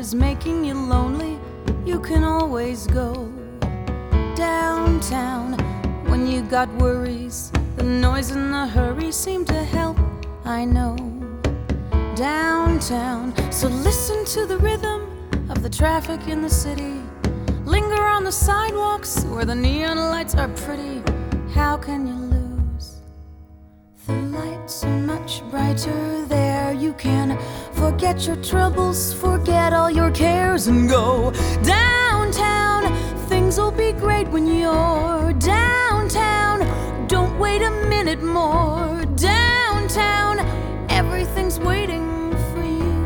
is making you lonely, you can always go downtown. When you got worries, the noise and the hurry seem to help, I know. Downtown, so listen to the rhythm of the traffic in the city. Linger on the sidewalks where the neon lights are pretty. How can you lose? The lights are much brighter there. You can forget your troubles, forget all your cares, and go downtown. Things will be great when you're downtown. Don't wait a minute more. Downtown, everything's waiting for you.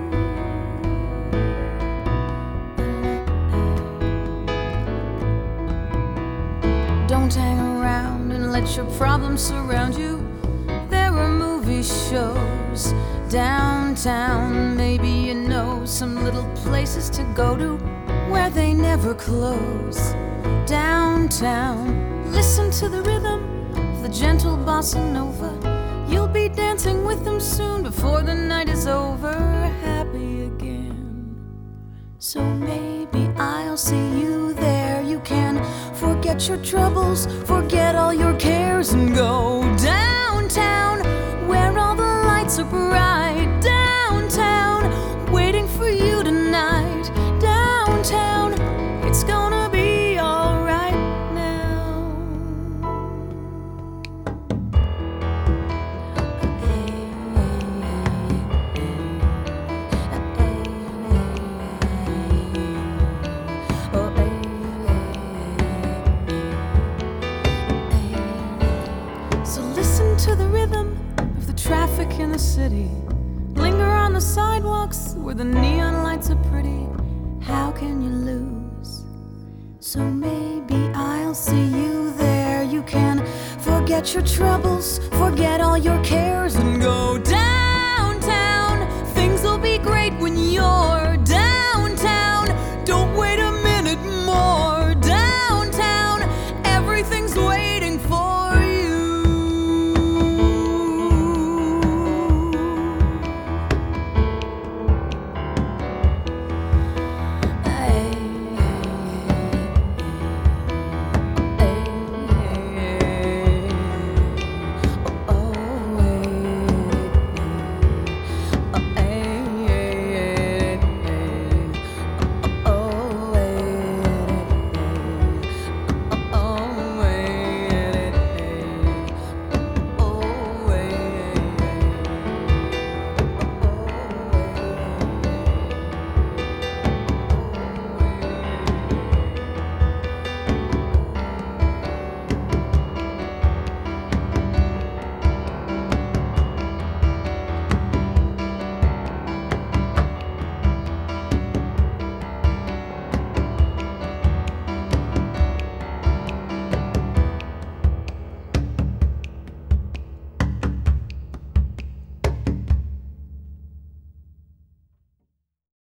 Don't hang around and let your problems surround you. There are movie shows downtown. Maybe you know some little places to go to where they never close. Downtown, listen to the rhythm of the gentle bossa nova. You'll be dancing with them soon before the night is over, happy again. So maybe I'll see you there. You can forget your troubles, forget all your cares, and go downtown where all the lights are bright. Downtown, waiting for you tonight. Downtown, it's gonna be alright now. So listen to the rhythm of the traffic in the city. Linger on the sidewalks where the neon lights are pretty. How can you lose? So maybe I'll see you there. You can forget your troubles, forget all your cares, and go downtown. Things will be great when you're